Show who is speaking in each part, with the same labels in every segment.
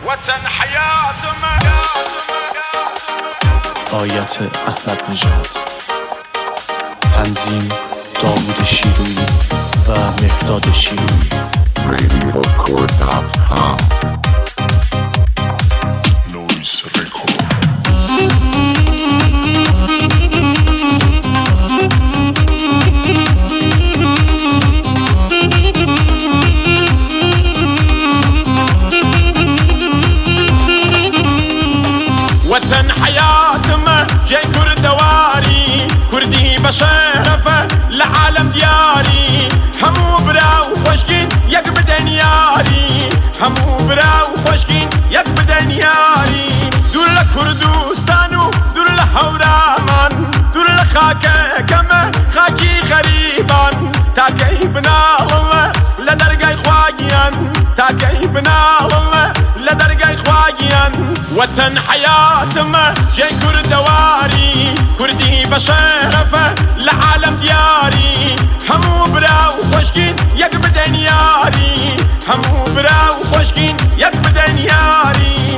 Speaker 1: وطن حياتم
Speaker 2: آیت احمد نژاد، تنظیم داوود شیرویی و مهداد شیرویی.
Speaker 3: RadioCore.com
Speaker 1: Noise Record.
Speaker 4: وطن حياتم جاي كردواري كردي بشرفه لعالم دياري همو براو خوشكين يك بدن ياري همو براو خوشكين يك بدن ياري دور لكردوستانو دور لهورامان دور لخاكه كما خاكي غريبان تاكي بنالله لدرجاي خواجيان تاكي بنالله لدرجاي خواجيان وطن حياتم جاي كردواري كردي بشرفه لعالم دياري همو براو خوشكين يك بدن ياري همو براو خوشكين يك بدن ياري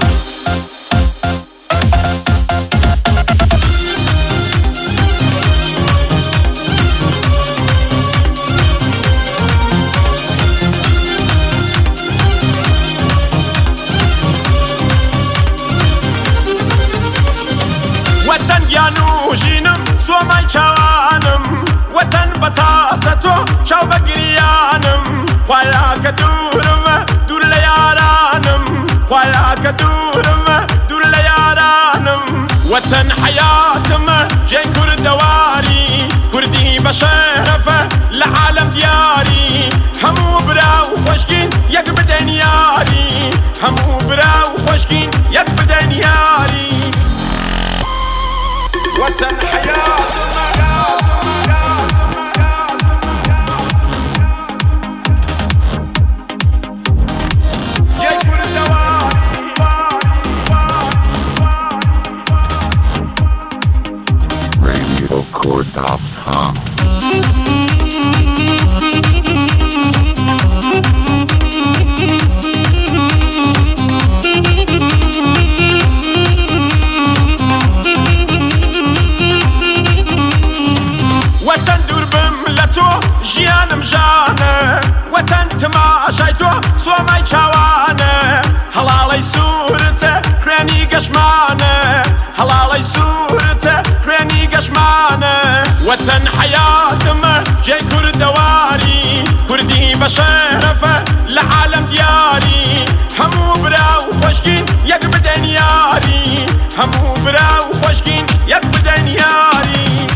Speaker 4: وطن گیانو جینم سومای چوانم وطن بتاستو چاو بگریانم خوایا که دورم دور لیارانم خوایا که دورم دور لیارانم وطن حیاتم جای کردواری کردی بشرفه لعالم دیاری همو براو خوشکین یک بدن یاری همو براو خوشکین یک بدن یاری وطن حياتنا جاي كردواري
Speaker 3: RadioCore.com
Speaker 4: وطن دور بملتو جيانم جانه وطن تماشايتو سوماي چاوانه هلالي سورته خواني قشمانه هلالي سورته خواني قشمانه وطن حياتم جاي كردواري كردي بشرفه لعالم دياري همو براو خوشكين يك بدن ياري همو براو خوشكين يك بدن ياري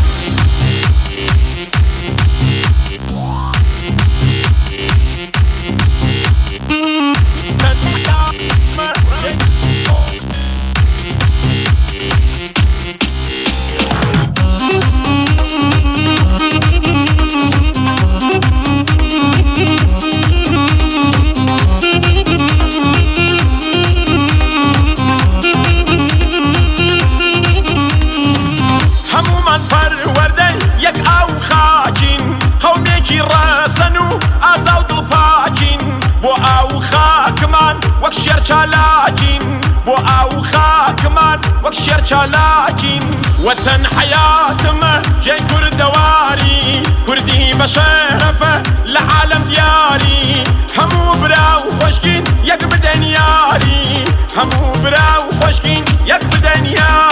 Speaker 4: وەک شێر چالاکین بۆ ئاو خاکمان وەک شێر چالاکین وەتەن حەیاتمە جێی کوردەواری کوردی بەشەرەفە لە عالەم دیاری هەموو براو خۆشکین یەک بدەن یاری هەموو براو خۆشکین یەک بدەن یاری